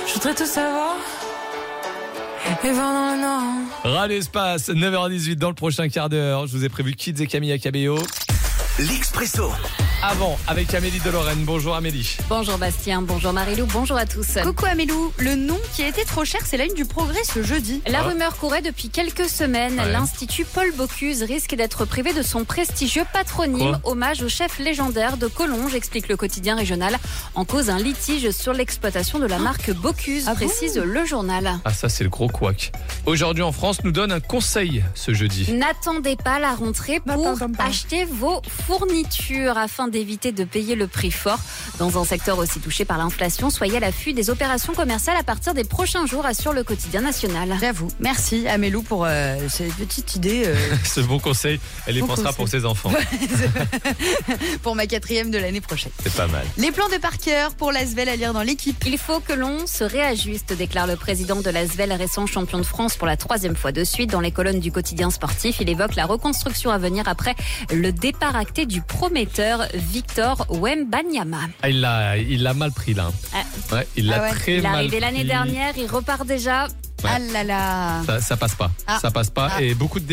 Je voudrais tout savoir et voir dans le noir. Radio Espace, 9h18 dans le prochain quart d'heure. Je vous ai prévu Kids et Camilla Cabello. L'Expresso. Avant, avec Amélie de Lorraine. Bonjour Amélie. Bonjour Bastien, bonjour Marilou, bonjour à tous. Coucou Amélou, le nom qui a été trop cher, c'est la une du Progrès ce jeudi. La rumeur courait depuis quelques semaines. Ouais. L'Institut Paul Bocuse risque d'être privé de son prestigieux patronyme, hommage au chef légendaire de Collonges, explique le quotidien régional. En cause, un litige sur l'exploitation de la marque Bocuse, précise le journal. Ah ça c'est le gros couac. Aujourd'hui en France nous donne un conseil ce jeudi. N'attendez pas la rentrée pour acheter vos fournitures afin d'éviter de payer le prix fort. Dans un secteur aussi touché par l'inflation, soyez à l'affût des opérations commerciales à partir des prochains jours, assure le quotidien national. J'avoue. Merci Amélou pour cette petite idée. Ce bon conseil, elle y Bon pensera conseil. pour ses enfants. Pour ma 4e de l'année prochaine. C'est pas mal. Les plans de Parker pour l'Asvel à lire dans l'équipe. Il faut que l'on se réajuste, déclare le président de l'Asvel, récent champion de France pour la 3e fois de suite. Dans les colonnes du quotidien sportif, il évoque la reconstruction à venir après le départ acté du prometteur Victor Wembanyama. Ah, il l'a mal pris là. Ouais, il l'a très Il est mal arrivé l'année pris. dernière, il repart déjà. Ouais. Ah là là. Ça passe pas. Ah. Ça passe pas. Ah. Et beaucoup de